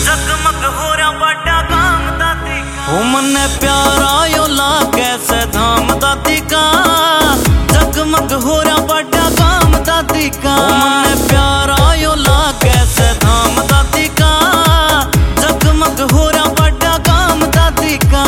जगमग हो रहा बड़ा काम दादी का। ओ मन्ने प्यारा यो ला कैसे धाम दादी का, जगमग हो रहा बड़ा काम दादी का। ओ मन्ने प्यारा यो ला कैसे धाम दादी का, जगमग हो रहा बड़ा काम दादी का।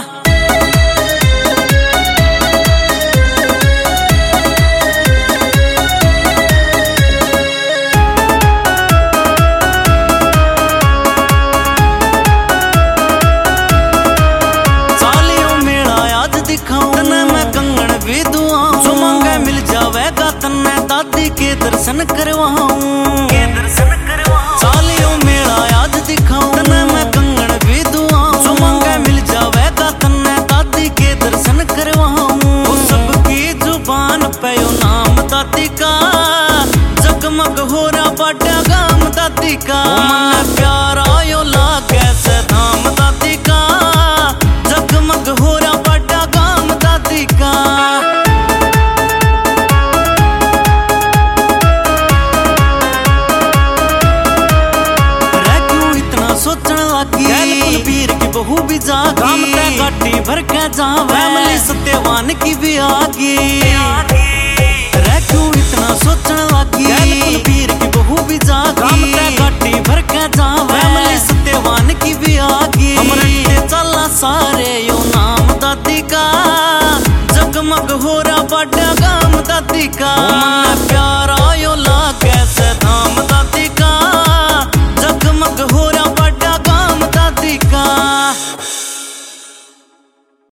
तने मैं कंगन भी दुआऊं, जो मांगे मिल जावेगा तन्ने दादी के दर्शन करवाऊं। सालियों मेला आज दिखाऊं, तने मैं कंगन भी दुआऊं, जो मांगे मिल जावेगा तन्ने दादी के दर्शन करवाऊं। वो सबकी जुबान पे यो नाम दादी का, जगमग हो रहा बड़ा काम दादी का। मन प्यारा यो ला कैसे धाम दादी का, जगमग हो रहा बड़ा काम दादी का। रे क्यों इतना सोचने लगी, पीर की बहू भी जागी, काम ते गाटी भर के जावे, फैमिली सत्यवान की भी आगी। रे क्यों इतना सोचने लगी, पीर की बहू भी जागी, काम ते गाटी भर के जावे, फैमिली सत्यवान की भी आगी। हम रखते चला सारे यो नाम दादी का, जगमग हो रहा बड़ा काम दादी का। मन प्यारा यो ला कैसे धाम दादी